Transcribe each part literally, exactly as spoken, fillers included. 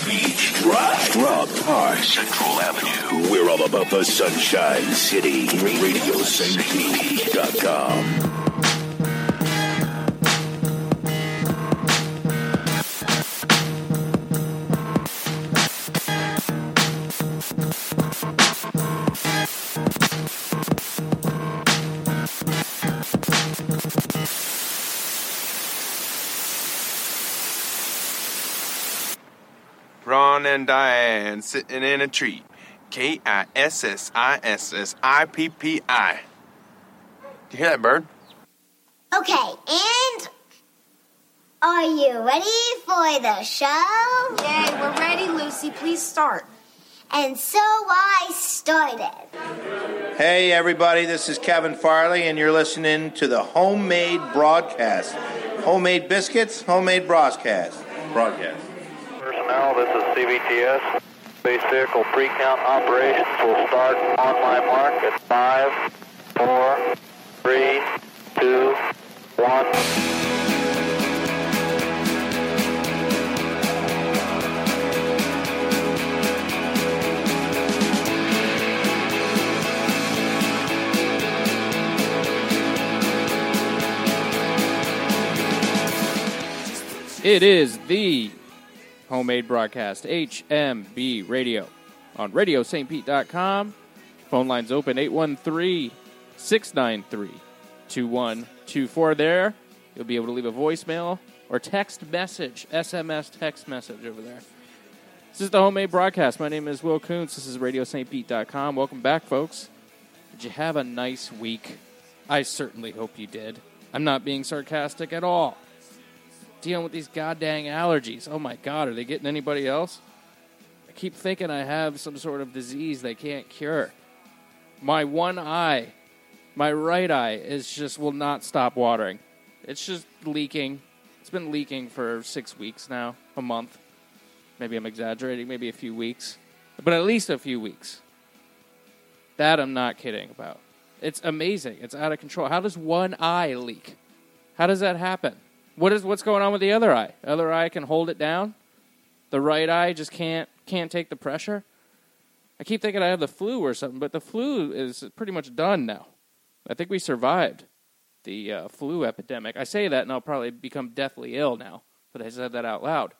Beach, Drive, Rock Park, Central Avenue. We're all about the Sunshine City. radio saint pete dot com. Ron and Diane sitting in a tree. K I S S I S S I P P I. Do you hear that, bird? Okay, and are you ready for the show? Yay, we're ready, Lucy. Please start. And so I started. Hey, everybody, this is Kevin Farley, and you're listening to the Homemade Broadcast. Homemade biscuits, homemade broadcast. Broadcast. Personnel, this is C V T S. Space vehicle pre-count operations will start on my mark at five, four, three, two, one. It is the Homemade Broadcast, H M B Radio, on radio saint pete dot com. Phone lines open, eight one three, six nine three, two one two four. There, you'll be able to leave a voicemail or text message, S M S text message over there. This is the Homemade Broadcast. My name is Will Kuntz. This is radio saint pete dot com. Welcome back, folks. Did you have a nice week? I certainly hope you did. I'm not being sarcastic at all. Dealing with these goddamn allergies. Oh my God, are they getting anybody else? I keep thinking I have some sort of disease they can't cure. My one eye, my right eye, is just will not stop watering. It's just leaking. It's been leaking for six weeks now, a month. Maybe I'm exaggerating, maybe a few weeks. But at least a few weeks. That I'm not kidding about. It's amazing. It's out of control. How does one eye leak? How does that happen? What is what's going on with the other eye? The other eye can hold it down. The right eye just can't can't take the pressure. I keep thinking I have the flu or something, but the flu is pretty much done now. I think we survived the uh, flu epidemic. I say that and I'll probably become deathly ill now, but I said that out loud.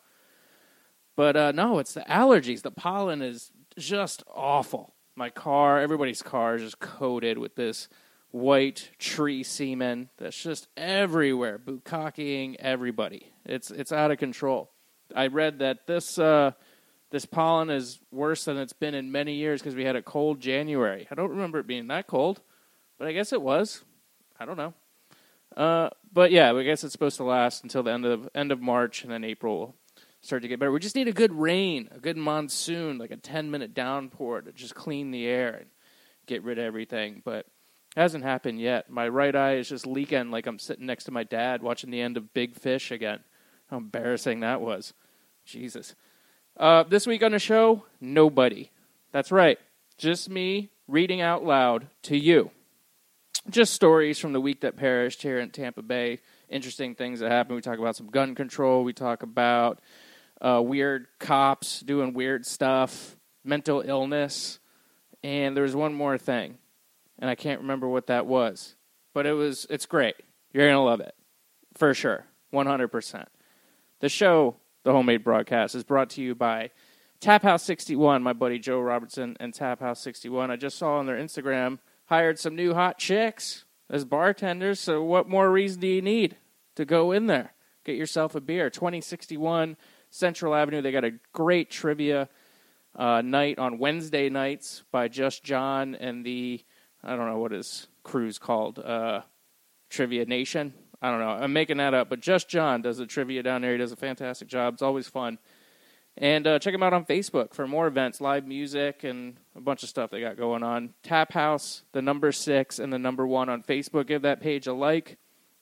But uh, no, it's the allergies. The pollen is just awful. My car, everybody's car is just coated with this white tree semen that's just everywhere, bukkake-ing everybody. It's it's out of control. I read that this uh, this pollen is worse than it's been in many years because we had a cold January. I don't remember it being that cold, but I guess it was. I don't know. Uh, but yeah, I guess it's supposed to last until the end of end of March, and then April will start to get better. We just need a good rain, a good monsoon, like a ten-minute downpour to just clean the air and get rid of everything, but hasn't happened yet. My right eye is just leaking like I'm sitting next to my dad watching the end of Big Fish again. How embarrassing that was. Jesus. Uh, this week on the show, nobody. That's right. Just me reading out loud to you. Just stories from the week that perished here in Tampa Bay. Interesting things that happened. We talk about some gun control. We talk about uh, weird cops doing weird stuff, mental illness. And there's one more thing. And I can't remember what that was. But it was, it's great. You're going to love it. For sure. one hundred percent. The show, the Homemade Broadcast, is brought to you by Tap House sixty-one. My buddy Joe Robertson and Tap House sixty-one. I just saw on their Instagram, hired some new hot chicks as bartenders. So what more reason do you need to go in there? Get yourself a beer. twenty sixty-one Central Avenue. They got a great trivia uh, night on Wednesday nights by Just John and the... I don't know what his crew's called, uh, Trivia Nation. I don't know. I'm making that up, but Just John does the trivia down there. He does a fantastic job. It's always fun. And uh, check him out on Facebook for more events, live music, and a bunch of stuff they got going on. Tap House, the number six, and the number one on Facebook. Give that page a like.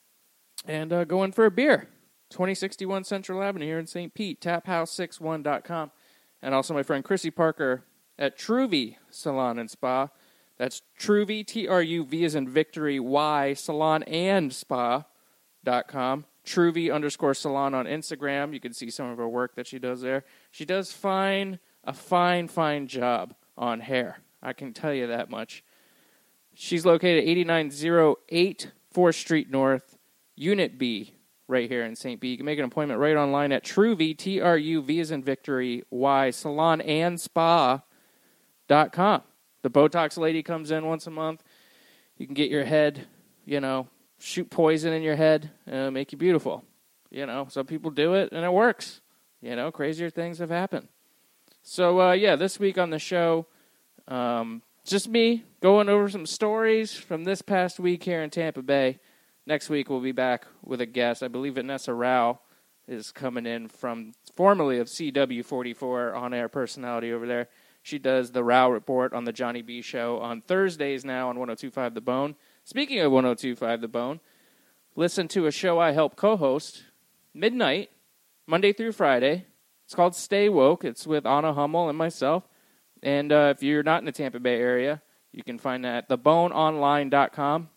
And uh, go in for a beer. twenty sixty-one Central Avenue here in Saint Pete, tap house sixty-one dot com. And also my friend Chrissy Parker at Truvi Salon and Spa. That's Truvi, T R U V as in victory, Y, salon and spa dot com. Truvy underscore salon on Instagram. You can see some of her work that she does there. She does fine, a fine, fine job on hair. I can tell you that much. She's located at eighty-nine oh eight fourth Street North, Unit B, right here in Saint Pete. You can make an appointment right online at Truvy, T R U V as in victory, Y, salon and spa dot com. The Botox lady comes in once a month. You can get your head, you know, shoot poison in your head, and make you beautiful. You know, some people do it, and it works. You know, crazier things have happened. So, uh, yeah, this week on the show, um, just me going over some stories from this past week here in Tampa Bay. Next week, we'll be back with a guest. I believe Vanessa Rao is coming in from formerly of C W forty-four on-air personality over there. She does the Rao Report on the Johnny B Show on Thursdays now on one oh two point five The Bone. Speaking of one oh two point five The Bone, listen to a show I help co-host midnight, Monday through Friday. It's called Stay Woke. It's with Anna Hummel and myself. And uh, if you're not in the Tampa Bay area, you can find that at the bone online dot com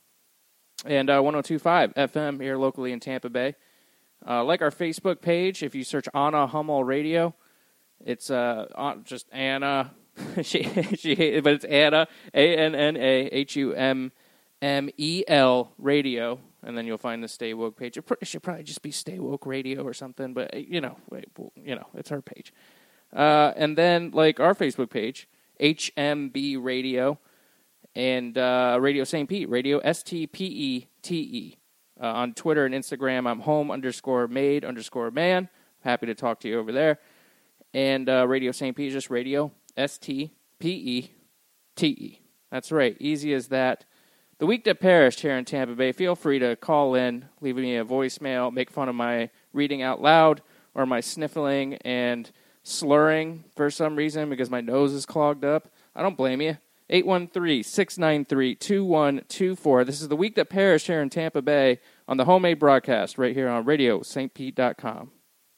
and uh, one oh two point five F M here locally in Tampa Bay. Uh, like our Facebook page, if you search Anna Hummel Radio, it's uh, just Anna. she, she, but it's Anna, A N N A H U M M E L Radio, and then you'll find the Stay Woke page. It should probably just be Stay Woke Radio or something, but, you know, wait, you know, it's her page. Uh, and then, like, our Facebook page, H M B Radio, and uh, Radio Saint Pete, Radio S T P E T E. Uh, on Twitter and Instagram, I'm home underscore made underscore man. Happy to talk to you over there. And uh, Radio Saint Pete is just Radio S T P E T E. That's right, easy as that. The week that perished here in Tampa Bay, feel free to call in, leave me a voicemail, make fun of my reading out loud or my sniffling and slurring for some reason because my nose is clogged up. I don't blame you. eight one three, six nine three, two one two four. This is the week that perished here in Tampa Bay on the Homemade Broadcast right here on radio saint pete dot com.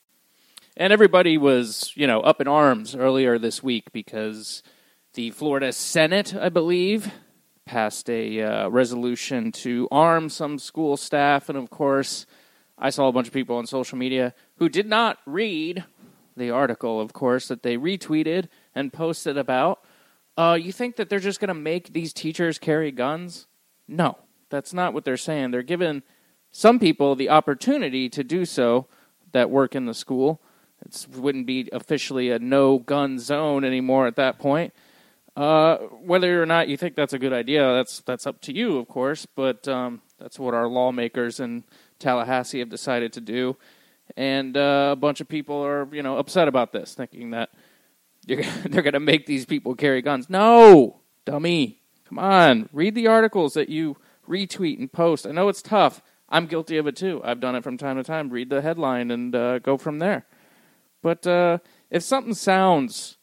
And everybody was, you know, up in arms earlier this week because the Florida Senate, I believe, passed a uh, resolution to arm some school staff. And, of course, I saw a bunch of people on social media who did not read the article, of course, that they retweeted and posted about. Uh, you think that they're just going to make these teachers carry guns? No, that's not what they're saying. They're giving some people the opportunity to do so that work in the school. It wouldn't be officially a no-gun zone anymore at that point. Uh, whether or not you think that's a good idea, that's that's up to you, of course, but um, that's what our lawmakers in Tallahassee have decided to do. And uh, a bunch of people are, you know, upset about this, thinking that you're, they're going to make these people carry guns. No, dummy. Come on, read the articles that you retweet and post. I know it's tough. I'm guilty of it, too. I've done it from time to time. Read the headline and uh, go from there. But uh, if something sounds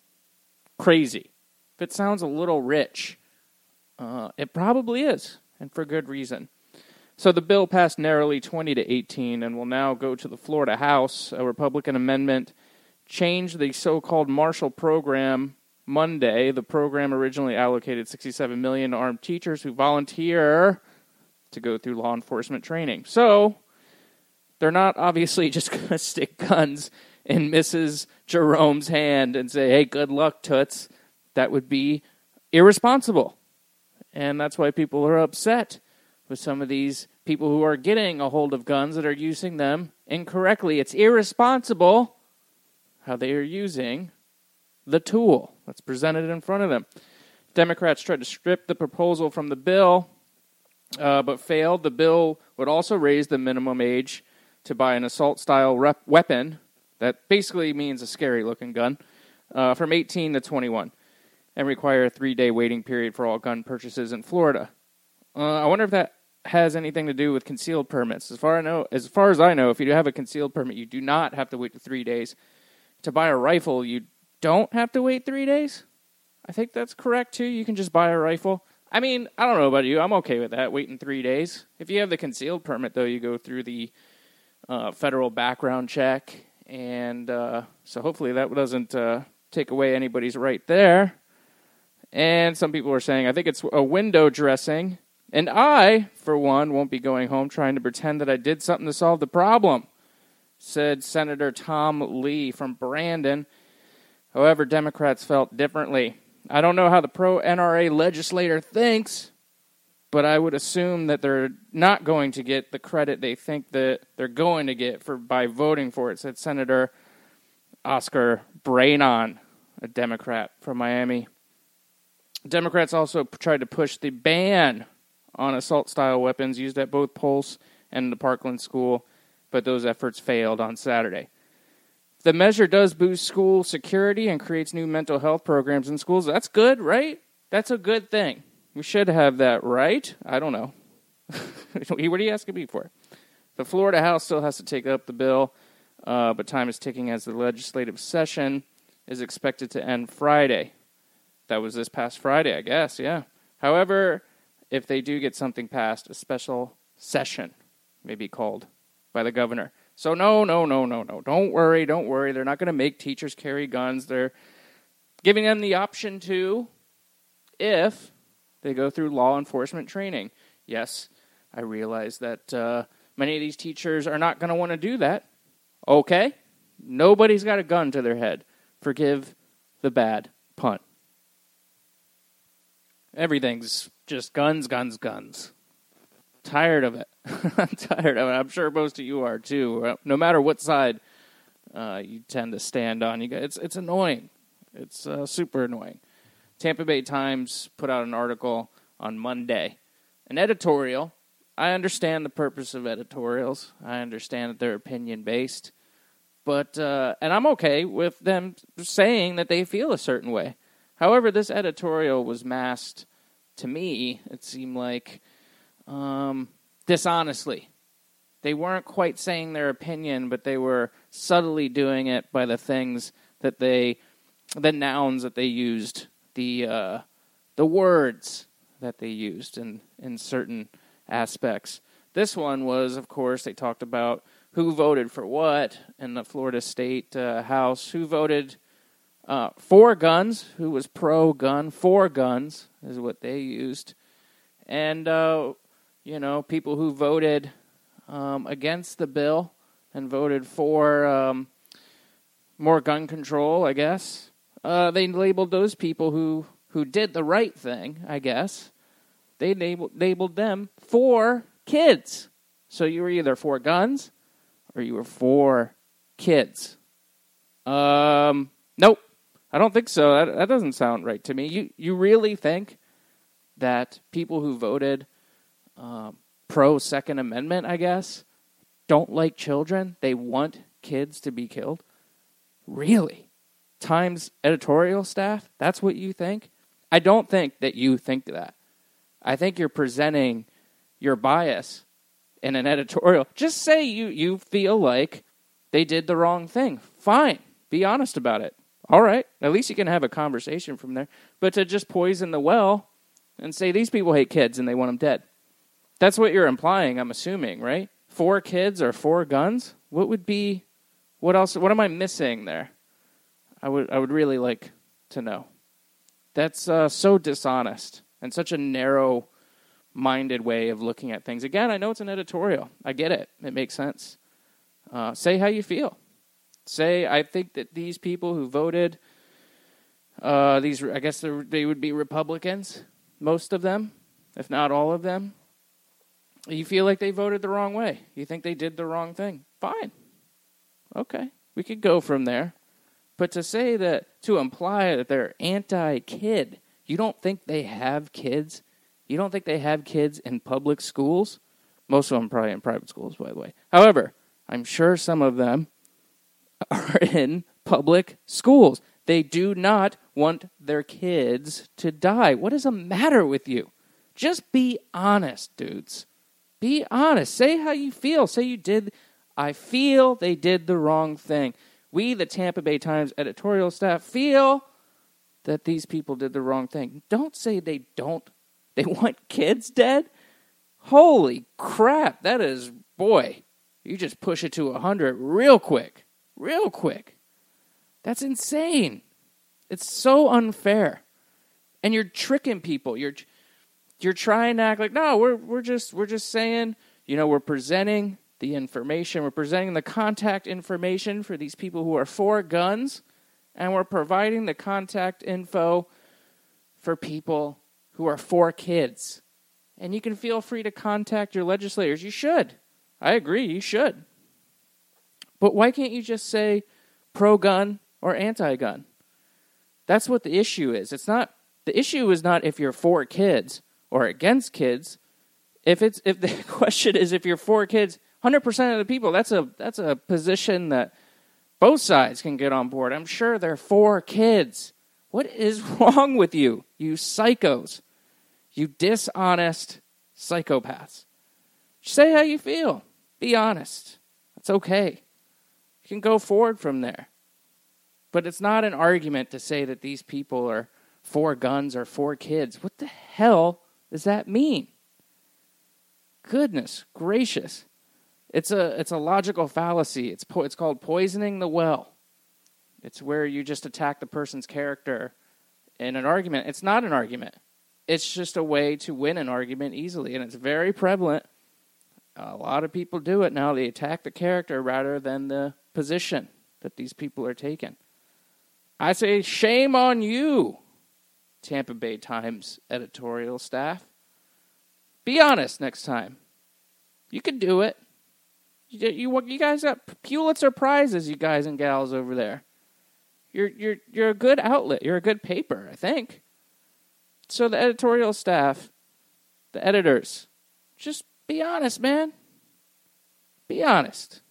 crazy, if it sounds a little rich, uh, it probably is, and for good reason. So the bill passed narrowly twenty to eighteen and will now go to the Florida House. A Republican amendment changed the so-called Marshall Program Monday. The program originally allocated sixty-seven million dollars to armed teachers who volunteer to go through law enforcement training. So they're not obviously just going to stick guns in Missus Jerome's hand and say, hey, good luck, Toots. That would be irresponsible. And that's why people are upset with some of these people who are getting a hold of guns that are using them incorrectly. It's irresponsible how they are using the tool that's presented in front of them. Democrats tried to strip the proposal from the bill, uh, but failed. The bill would also raise the minimum age to buy an assault-style rep- weapon that basically means a scary-looking gun, uh, from eighteen to twenty-one, and require a three-day waiting period for all gun purchases in Florida. Uh, I wonder if that has anything to do with concealed permits. As far I know, as far as I know, if you have a concealed permit, you do not have to wait three days. To buy a rifle, you don't have to wait three days. I think that's correct, too. You can just buy a rifle. I mean, I don't know about you. I'm okay with that, waiting three days. If you have the concealed permit, though, you go through the uh, federal background check. And uh, so hopefully that doesn't uh, take away anybody's right there. And some people are saying, I think it's a window dressing And I, for one, won't be going home trying to pretend that I did something to solve the problem, said Senator Tom Lee from Brandon. However, Democrats felt differently. I don't know how the pro-N R A legislator thinks, but I would assume that they're not going to get the credit they think that they're going to get for by voting for it, said Senator Oscar Brainon, a Democrat from Miami. Democrats also tried to push the ban on assault-style weapons used at both Pulse and the Parkland school, but those efforts failed on Saturday. The measure does boost school security and creates new mental health programs in schools. That's good, right? That's a good thing. We should have that, right? I don't know. What are you asking me for? The Florida House still has to take up the bill, uh, but time is ticking as the legislative session is expected to end Friday. That was this past Friday, I guess, yeah. However, if they do get something passed, a special session may be called by the governor. So no, no, no, no, no. Don't worry, don't worry. They're not going to make teachers carry guns. They're giving them the option to if they go through law enforcement training. Yes, I realize that uh, many of these teachers are not going to want to do that. Okay? Nobody's got a gun to their head. Forgive the bad pun. Everything's just guns, guns, guns. Tired of it. I'm tired of it. I'm sure most of you are too. No matter what side uh, you tend to stand on, you guys, it's it's annoying. It's uh, super annoying. Tampa Bay Times put out an article on Monday, an editorial. I understand the purpose of editorials. I understand that they're opinion based, but uh, and I'm okay with them saying that they feel a certain way. However, this editorial was masked. To me, it seemed like um, dishonestly. They weren't quite saying their opinion, but they were subtly doing it by the things that they, the nouns that they used, the uh, the words that they used in, in certain aspects. This one was, of course, they talked about who voted for what in the Florida State uh, House, who voted uh, for guns, who was pro-gun, for guns is what they used. And, uh, you know, people who voted um, against the bill and voted for um, more gun control, I guess. Uh, they labeled those people who, who did the right thing, I guess. They labeled, labeled them for kids. So you were either for guns or you were for kids. Um, nope. I don't think so. That, that doesn't sound right to me. You you really think that people who voted um, pro-Second Amendment, I guess, don't like children? They want kids to be killed? Really? Times editorial staff? That's what you think? I don't think that you think that. I think you're presenting your bias in an editorial. Just say you, you feel like they did the wrong thing. Fine. Be honest about it. All right. At least you can have a conversation from there. But to just poison the well and say these people hate kids and they want them dead. That's what you're implying, I'm assuming, right? Four kids or four guns? What would be, what else, what am I missing there? I would I would really like to know. That's uh, so dishonest and such a narrow-minded way of looking at things. Again, I know it's an editorial. I get it. It makes sense. Uh, say how you feel. Say, I think that these people who voted, uh, these I guess they would be Republicans, most of them, if not all of them. You feel like they voted the wrong way. You think they did the wrong thing. Fine. Okay. We could go from there. But to say that, to imply that they're anti-kid, you don't think they have kids? You don't think they have kids in public schools? Most of them probably in private schools, by the way. However, I'm sure some of them are in public schools. They do not want their kids to die. What is the matter with you? Just be honest, dudes. Be honest. Say how you feel. Say you did. I feel they did the wrong thing. We, the Tampa Bay Times editorial staff, feel that these people did the wrong thing. Don't say they don't. They want kids dead? Holy crap. That is, boy, you just push it to one hundred real quick. Real quick. That's insane. It's so unfair. And you're tricking people. You're you're trying to act like, no, we're we're just we're just saying, you know, we're presenting the information, we're presenting the contact information for these people who are for guns, and we're providing the contact info for people who are for kids. And you can feel free to contact your legislators. You should. I agree, you should. But why can't you just say pro-gun or anti-gun? That's what the issue is. It's not the issue is not if you're for kids or against kids. If it's if the question is if you're for kids, one hundred percent of the people, that's a that's a position that both sides can get on board. I'm sure they're for kids. What is wrong with you, you psychos? You dishonest psychopaths. Say how you feel. Be honest. That's okay. You can go forward from there. But it's not an argument to say that these people are for guns or for kids. What the hell does that mean? Goodness gracious. It's a it's a logical fallacy. It's po- it's called poisoning the well. It's where you just attack the person's character in an argument. It's not an argument. It's just a way to win an argument easily, and it's very prevalent. A lot of people do it now. They attack the character rather than the position that these people are taking. I say shame on you, Tampa Bay Times editorial staff. Be honest next time. You can do it. You, you, you guys got Pulitzer Prizes, you guys and gals over there. You're you're you're a good outlet. You're a good paper, I think. So the editorial staff, the editors, just be honest, man. Be honest.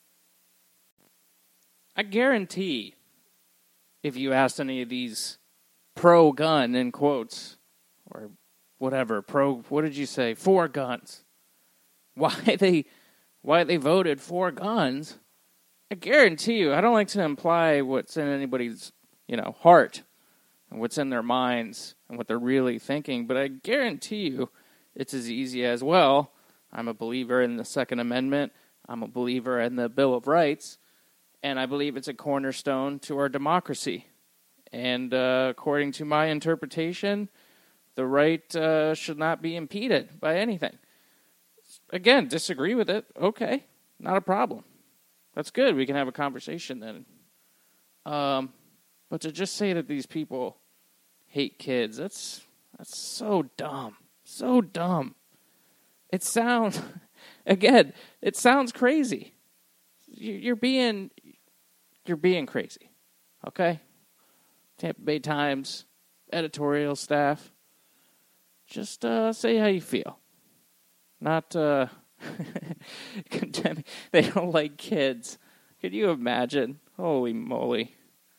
I guarantee if you asked any of these pro-gun, in quotes, or whatever, pro, what did you say, for guns, why they why they voted for guns, I guarantee you, I don't like to imply what's in anybody's, you know, heart and what's in their minds and what they're really thinking, but I guarantee you it's as easy as, well, I'm a believer in the Second Amendment, I'm a believer in the Bill of Rights, and I believe it's a cornerstone to our democracy. And uh, according to my interpretation, the right uh, should not be impeded by anything. Again, disagree with it, okay, not a problem. That's good, we can have a conversation then. Um, but to just say that these people hate kids, that's that's so dumb, so dumb. It sounds, again, it sounds crazy. You're being, you're being crazy, okay? Tampa Bay Times, editorial staff, just uh, say how you feel. Not uh, condemning. They don't like kids. Could you imagine? Holy moly.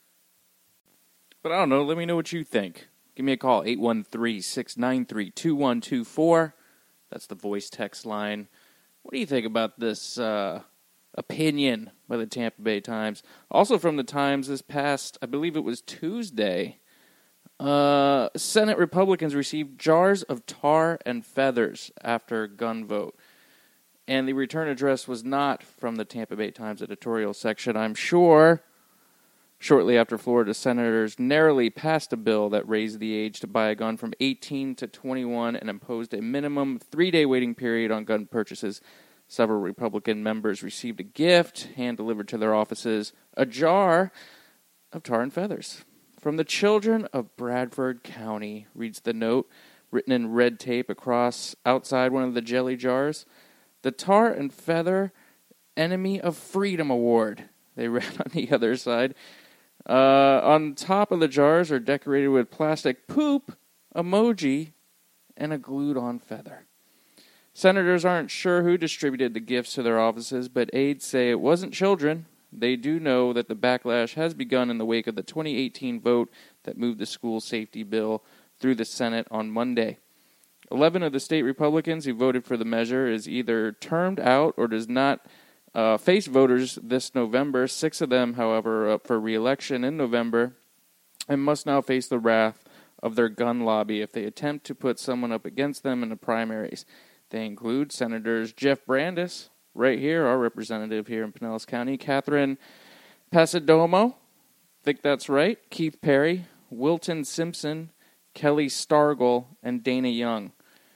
But I don't know. Let me know what you think. Give me a call, eight one three, six nine three, two one two four. That's the voice text line. What do you think about this uh, opinion by the Tampa Bay Times? Also from the Times this past, I believe it was Tuesday, uh, Senate Republicans received jars of tar and feathers after gun vote. And the return address was not from the Tampa Bay Times editorial section, I'm sure. Shortly after Florida senators narrowly passed a bill that raised the age to buy a gun from eighteen to twenty-one and imposed a minimum three-day waiting period on gun purchases, several Republican members received a gift, hand-delivered to their offices, a jar of tar and feathers. From the children of Bradford County, reads the note, written in red tape across outside one of the jelly jars. The Tar and Feather Enemy of Freedom Award, they read on the other side. Uh, on top of the jars are decorated with plastic poop, emoji, and a glued-on feather. Senators aren't sure who distributed the gifts to their offices, but aides say it wasn't children. They do know that the backlash has begun in the wake of the twenty eighteen vote that moved the school safety bill through the Senate on Monday. Eleven of the state Republicans who voted for the measure is either termed out or does not uh, face voters this November. Six of them, however, are up for re-election in November and must now face the wrath of their gun lobby if they attempt to put someone up against them in the primaries. They include Senators Jeff Brandes, right here, our representative here in Pinellas County, Catherine Passidomo, think that's right, Keith Perry, Wilton Simpson, Kelly Stargell, and Dana Young.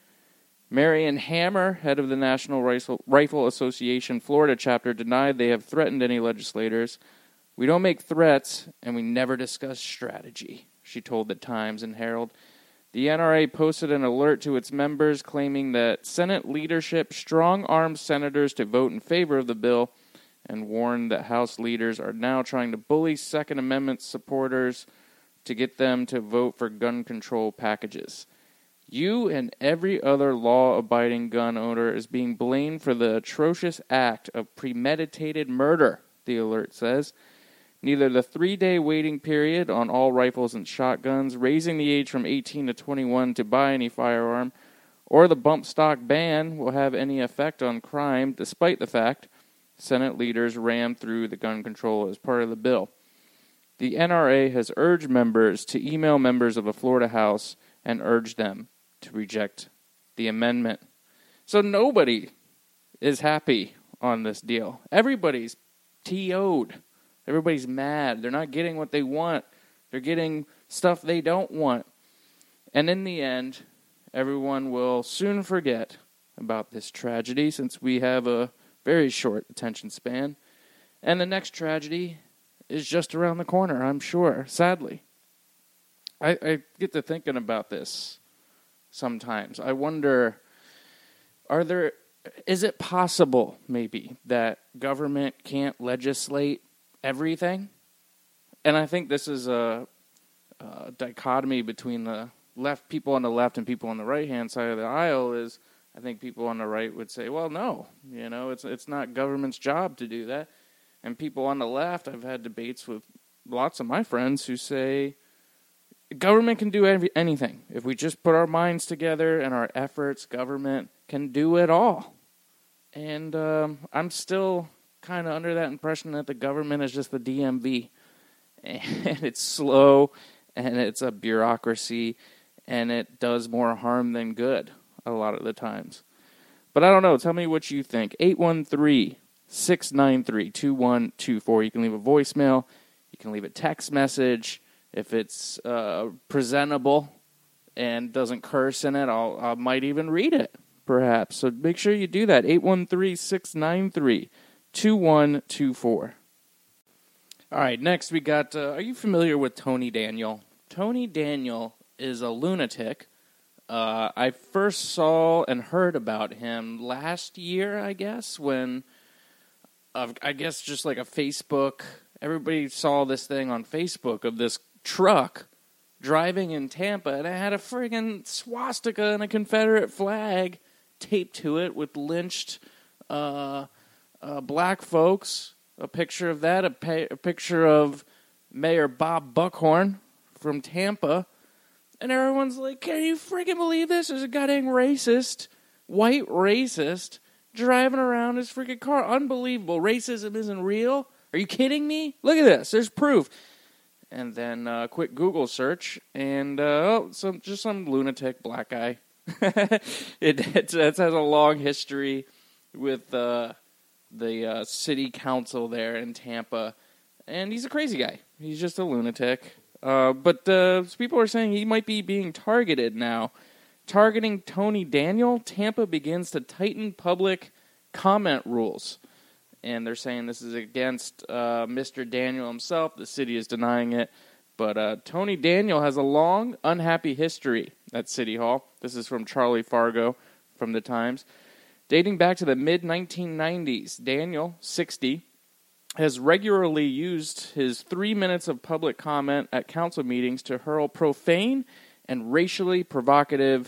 Marion Hammer, head of the National Rifle Association Florida chapter, denied they have threatened any legislators. "We don't make threats, and we never discuss strategy," she told the Times and Herald. The N R A posted an alert to its members claiming that Senate leadership strong-armed senators to vote in favor of the bill and warned that House leaders are now trying to bully Second Amendment supporters to get them to vote for gun control packages. "You and every other law-abiding gun owner is being blamed for the atrocious act of premeditated murder," the alert says. Neither the three-day waiting period on all rifles and shotguns, raising the age from eighteen to twenty-one to buy any firearm, or the bump stock ban will have any effect on crime, despite the fact Senate leaders rammed through the gun control as part of the bill. The N R A has urged members to email members of the Florida House and urge them to reject the amendment. So nobody is happy on this deal. Everybody's T O'd. Everybody's mad. They're not getting what they want. They're getting stuff they don't want. And in the end, everyone will soon forget about this tragedy since we have a very short attention span. And the next tragedy is just around the corner, I'm sure, sadly. I, I get to thinking about this sometimes. I wonder, are there, is it possible, maybe, that government can't legislate everything? And I think this is a, a dichotomy between the left, people on the left and people on the right-hand side of the aisle is, I think people on the right would say, well, no, you know, it's it's not government's job to do that. And people on the left, I've had debates with lots of my friends who say, government can do every, anything. If we just put our minds together and our efforts, government can do it all. And um, I'm still kind of under that impression that the government is just the D M V. And it's slow, and it's a bureaucracy, and it does more harm than good a lot of the times. But I don't know. Tell me what you think. eight one three, six nine three, two one two four. You can leave a voicemail. You can leave a text message. If it's uh, presentable and doesn't curse in it, I'll, I might even read it, perhaps. So make sure you do that. eight one three, six nine three, two one two four. All right, next we got, uh, are you familiar with Tony Daniel? Tony Daniel is a lunatic. Uh, I first saw and heard about him last year, I guess, when, uh, I guess just like a Facebook, everybody saw this thing on Facebook of this truck driving in Tampa, and it had a friggin' swastika and a Confederate flag taped to it with lynched uh, uh, black folks. A picture of that, a, pa- a picture of Mayor Bob Buckhorn from Tampa. And everyone's like, can you freaking believe this? There's a goddamn racist, white racist, driving around his freaking car. Unbelievable. Racism isn't real. Are you kidding me? Look at this. There's proof. And then a uh, quick Google search, and uh, oh, some just some lunatic black guy. it, it, it has a long history with uh, the uh, city council there in Tampa. And he's a crazy guy. He's just a lunatic. Uh, but uh, people are saying he might be being targeted now. Targeting Tony Daniel, Tampa begins to tighten public comment rules. And they're saying this is against uh, Mister Daniel himself. The city is denying it. But uh, Tony Daniel has a long, unhappy history at City Hall. This is from Charlie Fargo from the Times. Dating back to the mid nineteen nineties, Daniel, sixty, has regularly used his three minutes of public comment at council meetings to hurl profane and racially provocative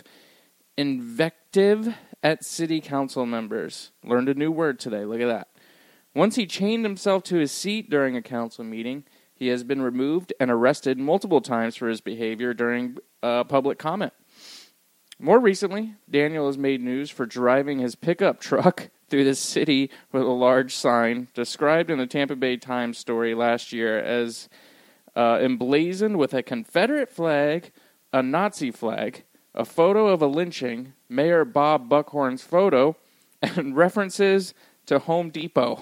invective at city council members. Learned a new word today. Look at that. Once he chained himself to his seat during a council meeting, he has been removed and arrested multiple times for his behavior during uh, public comment. More recently, Daniel has made news for driving his pickup truck through the city with a large sign described in the Tampa Bay Times story last year as uh, emblazoned with a Confederate flag, a Nazi flag, a photo of a lynching, Mayor Bob Buckhorn's photo, and references to Home Depot.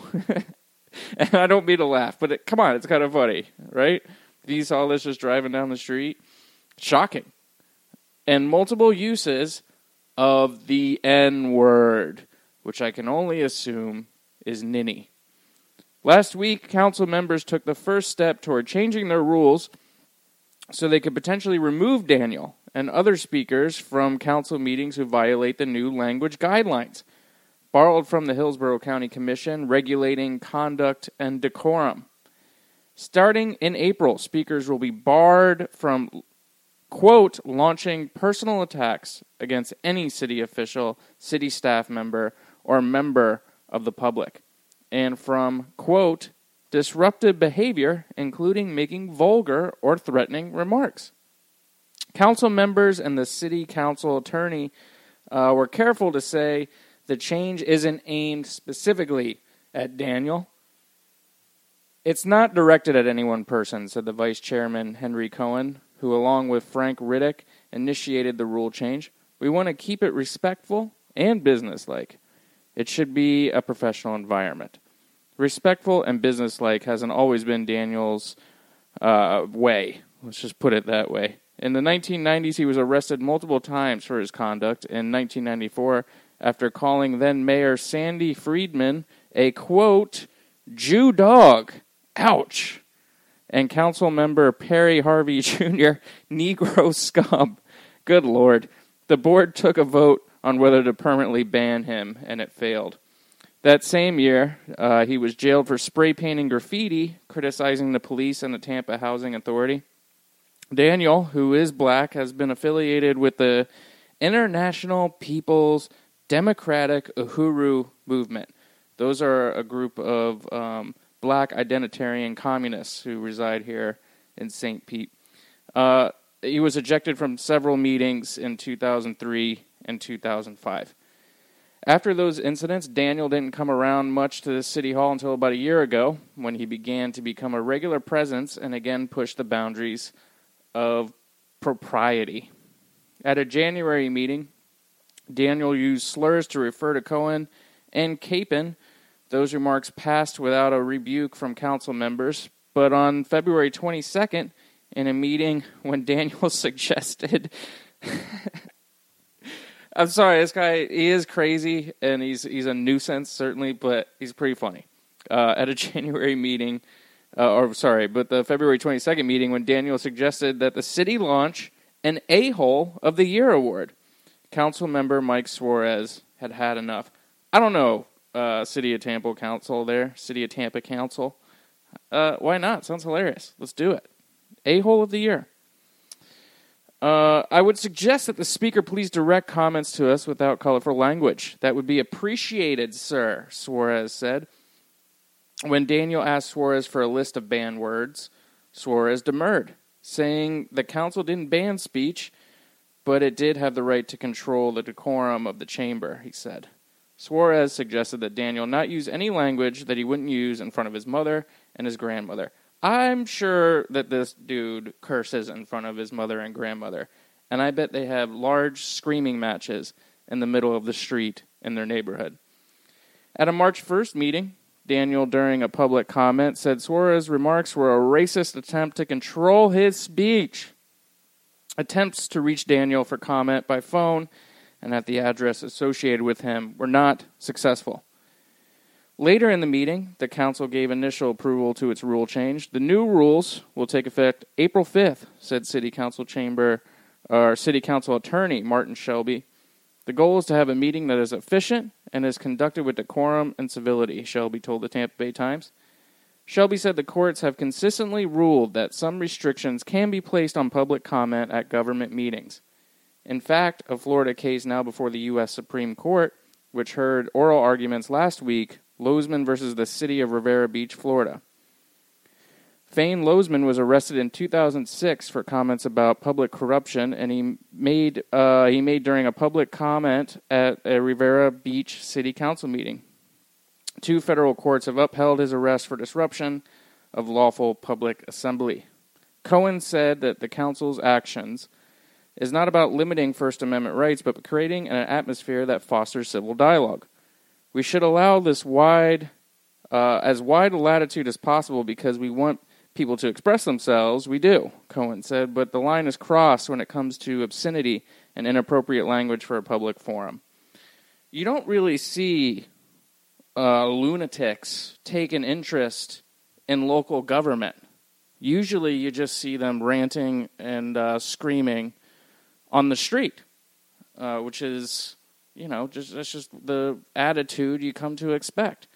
And I don't mean to laugh, but it, come on, it's kind of funny, right? You saw this just driving down the street. Shocking. And multiple uses of the N-word, which I can only assume is ninny. Last week, council members took the first step toward changing their rules so they could potentially remove Daniel and other speakers from council meetings who violate the new language guidelines, borrowed from the Hillsborough County Commission regulating conduct and decorum. Starting in April, speakers will be barred from, quote, launching personal attacks against any city official, city staff member, or member of the public, and from, quote, disruptive behavior, including making vulgar or threatening remarks. Council members and the city council attorney uh, were careful to say the change isn't aimed specifically at Daniel. It's not directed at any one person, said the vice chairman, Henry Cohen, who, along with Frank Riddick, initiated the rule change. We want to keep it respectful and businesslike. It should be a professional environment. Respectful and businesslike hasn't always been Daniel's uh, way. Let's just put it that way. In the nineteen nineties, he was arrested multiple times for his conduct. In nineteen ninety-four, after calling then-Mayor Sandy Friedman a, quote, Jew dog, ouch, and council member Perry Harvey Junior, Negro scum. Good Lord. The board took a vote on whether to permanently ban him, and it failed. That same year, uh, he was jailed for spray painting graffiti, criticizing the police and the Tampa Housing Authority. Daniel, who is black, has been affiliated with the International People's Democratic Uhuru Movement. Those are a group of um, black identitarian communists who reside here in Saint Pete. Uh, he was ejected from several meetings in two thousand three and two thousand five. After those incidents, Daniel didn't come around much to the city hall until about a year ago, when he began to become a regular presence and again pushed the boundaries of propriety. At a January meeting, Daniel used slurs to refer to Cohen and Capon. Those remarks passed without a rebuke from council members, but on February twenty-second, in a meeting when Daniel suggested... I'm sorry, this guy, he is crazy, and he's he's a nuisance, certainly, but he's pretty funny. Uh, at a January meeting, uh, or sorry, but the February twenty-second meeting when Daniel suggested that the city launch an A-Hole of the Year award. Council member Mike Suarez had had enough. I don't know, uh, City of Tampa Council there, City of Tampa Council. Uh, why not? Sounds hilarious. Let's do it. A-Hole of the Year. Uh, I would suggest that the speaker please direct comments to us without colorful language. That would be appreciated, sir, Suarez said. When Daniel asked Suarez for a list of banned words, Suarez demurred, saying the council didn't ban speech, but it did have the right to control the decorum of the chamber, he said. Suarez suggested that Daniel not use any language that he wouldn't use in front of his mother and his grandmother. I'm sure that this dude curses in front of his mother and grandmother, and I bet they have large screaming matches in the middle of the street in their neighborhood. At a March first meeting, Daniel, during a public comment, said Suarez's remarks were a racist attempt to control his speech. Attempts to reach Daniel for comment by phone and at the address associated with him were not successful. Later in the meeting, the council gave initial approval to its rule change. The new rules will take effect April fifth, said City Council Chamber, or City Council Attorney Martin Shelby. The goal is to have a meeting that is efficient and is conducted with decorum and civility, Shelby told the Tampa Bay Times. Shelby said the courts have consistently ruled that some restrictions can be placed on public comment at government meetings. In fact, a Florida case now before the U S Supreme Court, which heard oral arguments last week, Lozman versus the City of Rivera Beach, Florida. Fane Lozman was arrested in two thousand six for comments about public corruption, and he made uh, he made during a public comment at a Rivera Beach City Council meeting. Two federal courts have upheld his arrest for disruption of lawful public assembly. Cohen said that the council's actions is not about limiting First Amendment rights, but creating an atmosphere that fosters civil dialogue. We should allow this wide, uh, as wide a latitude as possible because we want people to express themselves, we do, Cohen said, but the line is crossed when it comes to obscenity and inappropriate language for a public forum. You don't really see uh, lunatics take an interest in local government. Usually you just see them ranting and uh, screaming on the street, uh, which is, you know, just that's just the attitude you come to expect.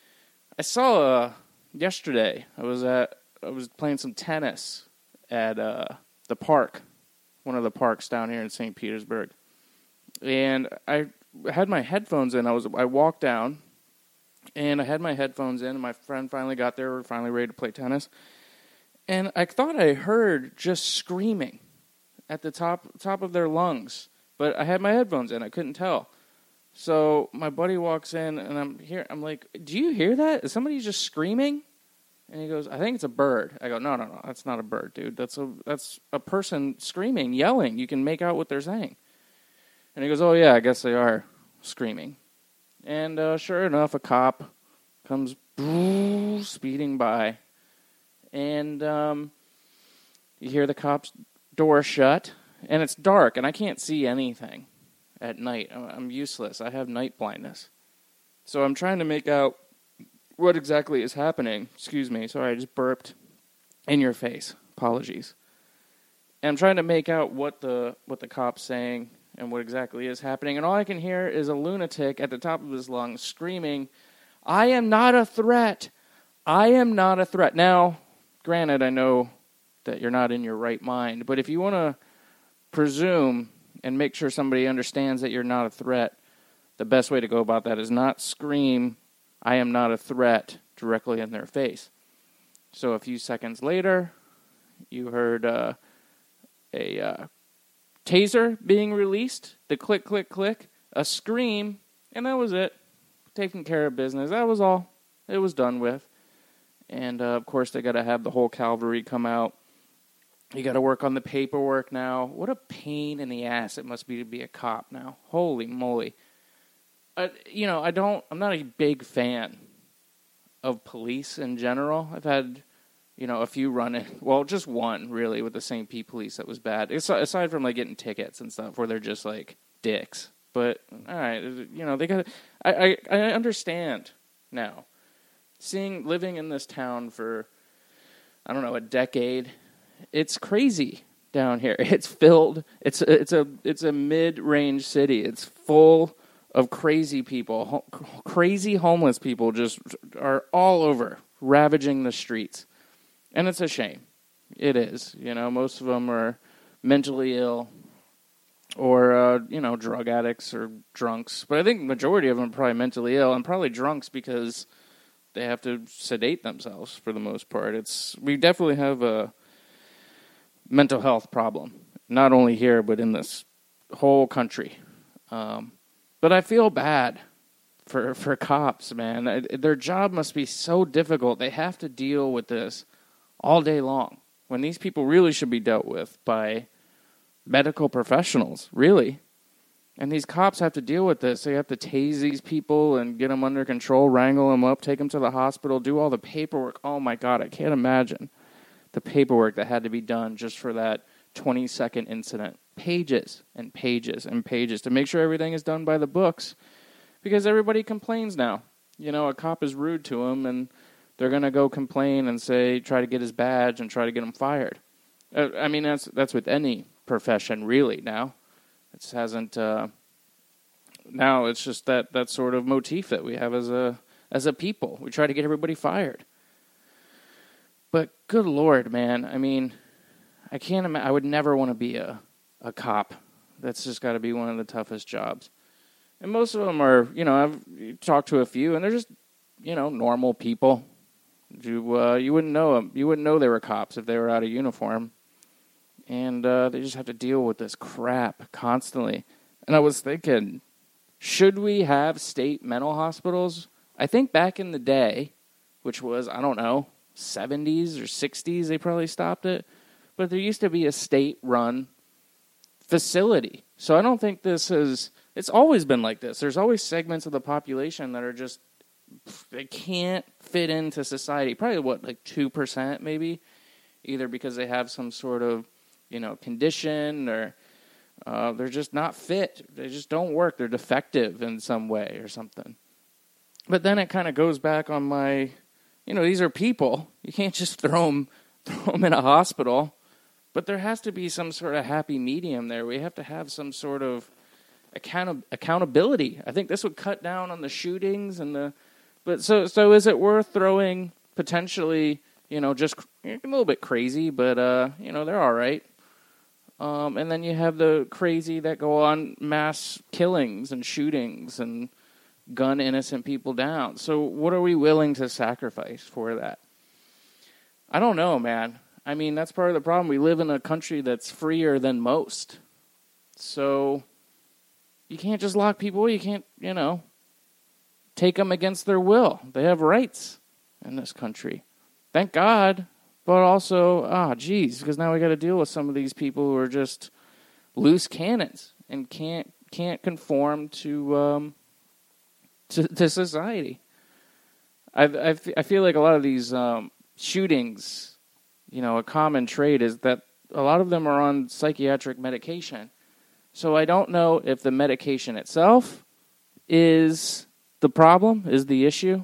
I saw uh, yesterday, I was at I was playing some tennis at uh, the park, one of the parks down here in Saint Petersburg, and I had my headphones in. I was I walked down, and I had my headphones in, and my friend finally got there. We were finally ready to play tennis, and I thought I heard just screaming at the top top of their lungs, but I had my headphones in. I couldn't tell. So my buddy walks in, and I'm here. I'm like, "Do you hear that? Is somebody just screaming?" And he goes, "I think it's a bird." I go, "No, no, no, that's not a bird, dude. That's a that's a person screaming, yelling. You can make out what they're saying." And he goes, "Oh yeah, I guess they are screaming." And uh, sure enough, a cop comes speeding by, and um, you hear the cop's door shut, and it's dark, and I can't see anything at night. I'm useless. I have night blindness, so I'm trying to make out what exactly is happening. Excuse me. Sorry, I just burped in your face. Apologies. And I'm trying to make out what the what the cop's saying and what exactly is happening. And all I can hear is a lunatic at the top of his lungs screaming, "I am not a threat. I am not a threat." Now, granted, I know that you're not in your right mind, but if you want to presume and make sure somebody understands that you're not a threat, the best way to go about that is not scream, "I am not a threat," directly in their face. So a few seconds later, you heard uh, a uh, taser being released, the click, click, click, a scream, and that was it. Taking care of business. That was all. It was done with. And, uh, of course, they got to have the whole cavalry come out. You got to work on the paperwork now. What a pain in the ass it must be to be a cop now. Holy moly. Uh, you know, I don't, I'm not a big fan of police in general. I've had, you know, a few run-in, well, just one, really, with the Saint Pete police that was bad. It's, aside from, like, getting tickets and stuff where they're just, like, dicks. But, all right, you know, they got, I, I, I understand now. Seeing, living in this town for, I don't know, a decade, it's crazy down here. It's filled, it's, it's a, it's a mid-range city. It's full of crazy people, ho- crazy homeless people just are all over, ravaging the streets. And it's a shame. It is. You know, most of them are mentally ill or, uh, you know, drug addicts or drunks. But I think the majority of them are probably mentally ill and probably drunks because they have to sedate themselves for the most part. It's we definitely have a mental health problem, not only here, but in this whole country. Um But I feel bad for for cops, man. Their job must be so difficult. They have to deal with this all day long, when these people really should be dealt with by medical professionals, really. And these cops have to deal with this. They have to tase these people and get them under control, wrangle them up, take them to the hospital, do all the paperwork. Oh, my God, I can't imagine the paperwork that had to be done just for that twenty-second incident. Pages and pages and pages to make sure everything is done by the books, because everybody complains now. You know, a cop is rude to him, and they're going to go complain and say, try to get his badge and try to get him fired. Uh, I mean, that's that's with any profession, really, now. It hasn't, uh, now it's just that, that sort of motif that we have as a as a people. We try to get everybody fired. But good Lord, man, I mean, I can't imagine, I would never want to be a a cop. That's just got to be one of the toughest jobs. And most of them are, you know, I've talked to a few, and they're just, you know, normal people. You uh, you wouldn't know them. You wouldn't know they were cops if they were out of uniform. And uh, they just have to deal with this crap constantly. And I was thinking, should we have state mental hospitals? I think back in the day, which was, I don't know, seventies or sixties, they probably stopped it. But there used to be a state-run facility. So I don't think this is, it's always been like this. There's always segments of the population that are just, they can't fit into society. Probably, what, like two percent maybe either because they have some sort of, you know, condition or uh, they're just not fit. They just don't work. They're defective in some way or something. But then it kind of goes back on my, you know, these are people. You can't just throw them, throw them in a hospital. But there has to be some sort of happy medium there. We have to have some sort of account- accountability. I think this would cut down on the shootings and the. But so so is it worth throwing potentially, you know, just a little bit crazy, but uh, you know, they're all right. Um, and then you have the crazy that go on mass killings and shootings and gun innocent people down. So what are we willing to sacrifice for that? I don't know, man. I mean, that's part of the problem. We live in a country that's freer than most. So you can't just lock people. You can't, you know, take them against their will. They have rights in this country. Thank God. But also, ah, geez, because now we got to deal with some of these people who are just loose cannons and can't can't conform to um, to, to society. I I I feel like a lot of these um, shootings, you know, a common trait is that a lot of them are on psychiatric medication. So I don't know if the medication itself is the problem, is the issue.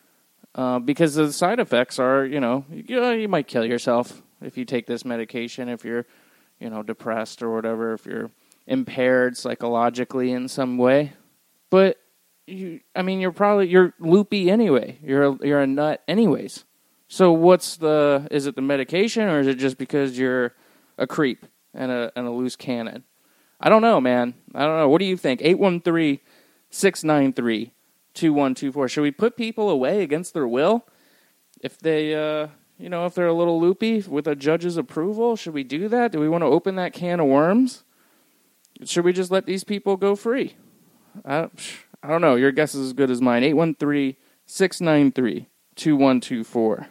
Uh, because the side effects are, you know, you know, you might kill yourself if you take this medication, if you're, you know, depressed or whatever, if you're impaired psychologically in some way. But, you, I mean, you're probably, you're loopy anyway. You're a, you're a nut anyways. So what's the, is it the medication or is it just because you're a creep and a, and a loose cannon? I don't know, man. I don't know. What do you think? eight one three, six nine three, two one two four. Should we put people away against their will? If they, uh, you know, if they're a little loopy with a judge's approval, should we do that? Do we want to open that can of worms? Should we just let these people go free? I, I don't know. Your guess is as good as mine. eight one three, six nine three, two one two four.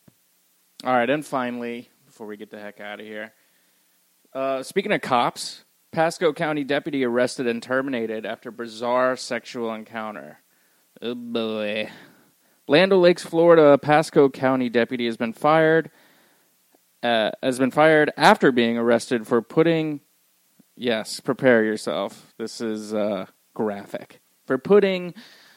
All right, and finally, before we get the heck out of here, uh, speaking of cops, Pasco County deputy arrested and terminated after bizarre sexual encounter. Oh, boy. Land O'Lakes, Florida, Pasco County deputy has been fired, uh, has been fired after being arrested for putting, yes, prepare yourself, this is uh, graphic, for putting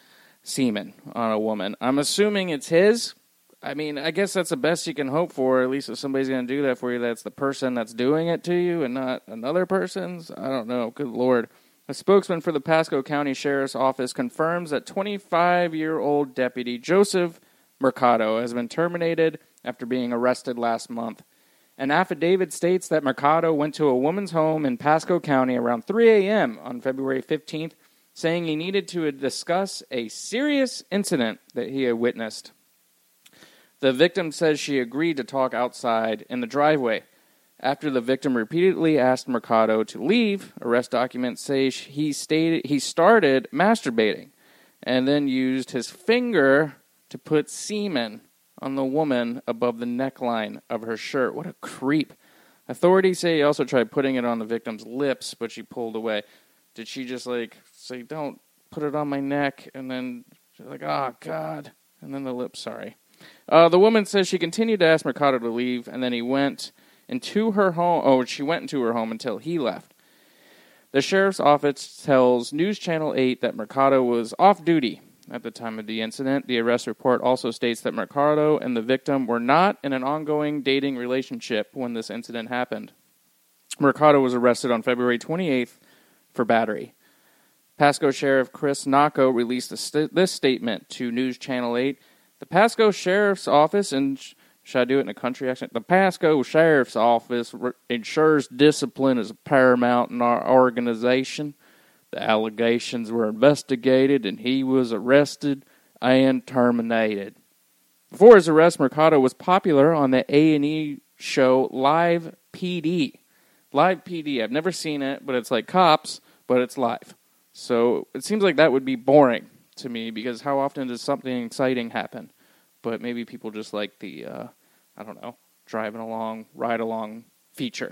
semen on a woman. I'm assuming it's his. I mean, I guess that's the best you can hope for, at least if somebody's going to do that for you, that's the person that's doing it to you and not another person's. I don't know. Good Lord. A spokesman for the Pasco County Sheriff's Office confirms that twenty-five-year-old deputy Joseph Mercado has been terminated after being arrested last month. An affidavit states that Mercado went to a woman's home in Pasco County around three a.m. on February fifteenth, saying he needed to discuss a serious incident that he had witnessed. The victim says she agreed to talk outside in the driveway. After the victim repeatedly asked Mercado to leave, arrest documents say he stated he started masturbating and then used his finger to put semen on the woman above the neckline of her shirt. What a creep. Authorities say he also tried putting it on the victim's lips, but she pulled away. Did she just like say, don't put it on my neck? And then she's like, oh, God. And then the lips, sorry. Uh, the woman says she continued to ask Mercado to leave, and then he went into her home. Oh, she went into her home until he left. The sheriff's office tells News Channel eight that Mercado was off duty at the time of the incident. The arrest report also states that Mercado and the victim were not in an ongoing dating relationship when this incident happened. Mercado was arrested on February twenty-eighth for battery. Pasco Sheriff Chris Nacco released st- this statement to News Channel eight. The Pasco Sheriff's Office, and sh- should I do it in a country accent? The Pasco Sheriff's Office re- ensures discipline is paramount in our organization. The allegations were investigated, and he was arrested and terminated. Before his arrest, Mercado was popular on the A and E show Live P D. Live P D, I've never seen it, but it's like Cops, but it's live. So it seems like that would be boring to me, because how often does something exciting happen? But maybe people just like the, uh, I don't know, driving along, ride along feature.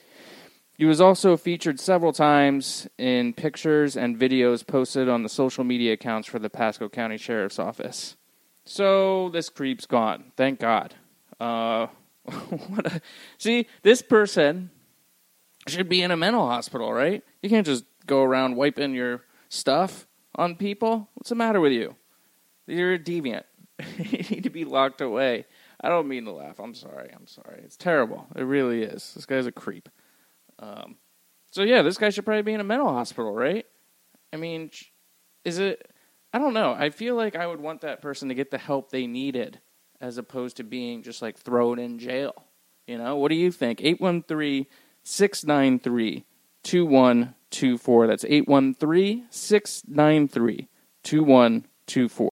He was also featured several times in pictures and videos posted on the social media accounts for the Pasco County Sheriff's Office. So this creep's gone, thank God. Uh, what a, see, this person should be in a mental hospital, right? You can't just go around wiping your stuff on people. What's the matter with you? You're a deviant. You need to be locked away. I don't mean to laugh. I'm sorry. I'm sorry. It's terrible. It really is. This guy's a creep. Um, so, yeah, this guy should probably be in a mental hospital, right? I mean, is it... I don't know. I feel like I would want that person to get the help they needed as opposed to being just, like, thrown in jail. You know? What do you think? eight one three, six nine three, two one two four. That's eight one three, six nine three, two one two four.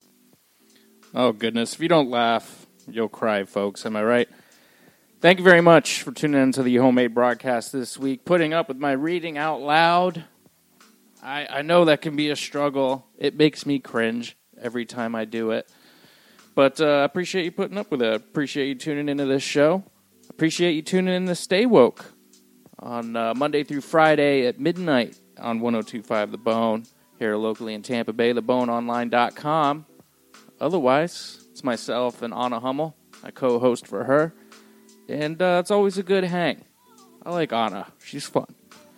Oh, goodness. If you don't laugh, you'll cry, folks. Am I right? Thank you very much for tuning in to the Homemade Broadcast this week, putting up with my reading out loud. I, I know that can be a struggle. It makes me cringe every time I do it. But I uh, appreciate you putting up with it. Appreciate you tuning into this show. Appreciate you tuning in to Stay Woke on uh, Monday through Friday at midnight on one oh two point five The Bone, here locally in Tampa Bay, the bone online dot com. Otherwise, it's myself and Anna Hummel. I co-host for her. And uh, it's always a good hang. I like Anna. She's fun.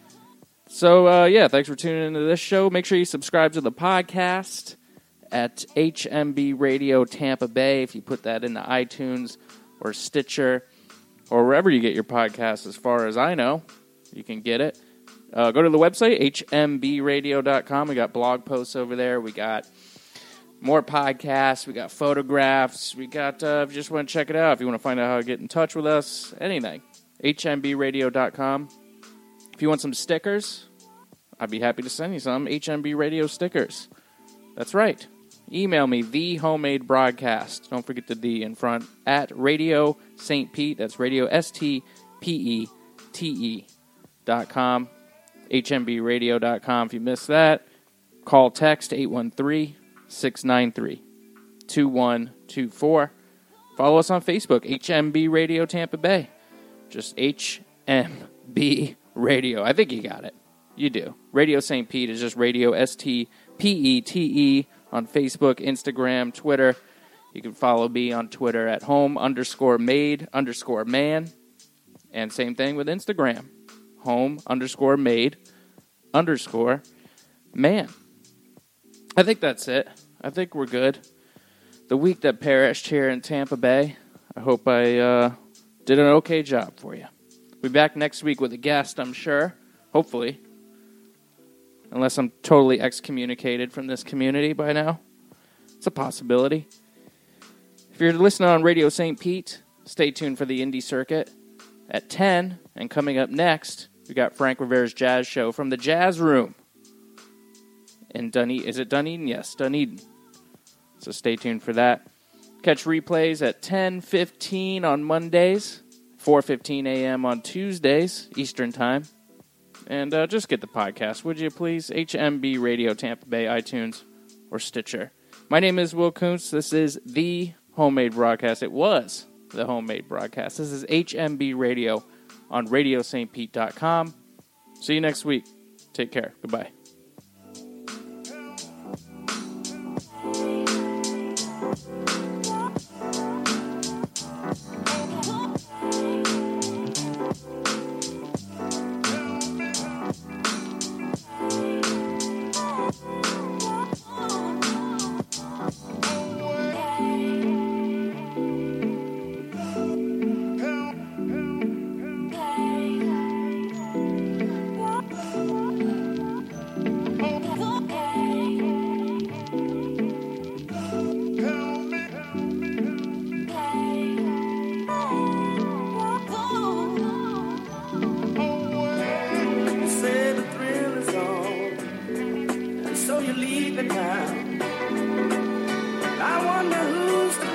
So, uh, yeah, thanks for tuning into this show. Make sure you subscribe to the podcast at H M B Radio Tampa Bay. If you put that into iTunes or Stitcher or wherever you get your podcasts, as far as I know, you can get it. Uh, go to the website, H M B radio dot com. We got blog posts over there. We got more podcasts. We got photographs. We got, uh, if you just want to check it out, if you want to find out how to get in touch with us, anything, H M B radio dot com. If you want some stickers, I'd be happy to send you some H M B Radio stickers. That's right. Email me, the Homemade Broadcast. Don't forget the D in front, at Radio Saint Pete. That's Radio S T P E T E dot com. H M B radio dot com. If you missed that, call text eight one three, six nine three, two one two four. Follow us on Facebook, H M B Radio Tampa Bay. Just H M B Radio. I think you got it. You do. Radio Saint Pete is just Radio S T P E T E on Facebook, Instagram, Twitter. You can follow me on Twitter at home underscore made underscore man. And same thing with Instagram. Home underscore made underscore man. I think that's it. I think we're good. The week that perished here in Tampa Bay, I hope I uh, did an okay job for you. We'll be back next week with a guest, I'm sure. Hopefully. Unless I'm totally excommunicated from this community by now. It's a possibility. If you're listening on Radio Saint Pete, stay tuned for the Indie Circuit at ten. And coming up next, we got Frank Rivera's Jazz Show from the Jazz Room. In Dunedin. Is it Dunedin? Yes, Dunedin. So stay tuned for that. Catch replays at ten fifteen on Mondays. four fifteen a.m. on Tuesdays, Eastern Time. And uh, just get the podcast, would you please? H M B Radio Tampa Bay, iTunes, or Stitcher. My name is Will Kuntz. This is the Homemade Broadcast. It was the Homemade Broadcast. This is H M B Radio on radio saint pete dot com. See you next week. Take care. Goodbye. So you leave it now. I wonder who's